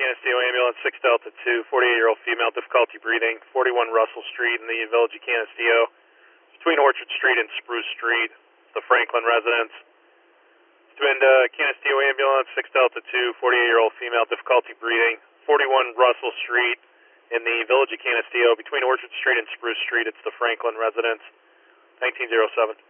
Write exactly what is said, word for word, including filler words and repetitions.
Canisteo ambulance, six Delta two, forty-eight-year-old female, difficulty breathing, forty-one Russell Street in the Village of Canisteo, between Orchard Street and Spruce Street, the Franklin residence. Twin uh, Canisteo ambulance, six Delta two, forty-eight-year-old female, difficulty breathing, forty-one Russell Street in the Village of Canisteo, between Orchard Street and Spruce Street. It's the Franklin residence, nineteen oh seven.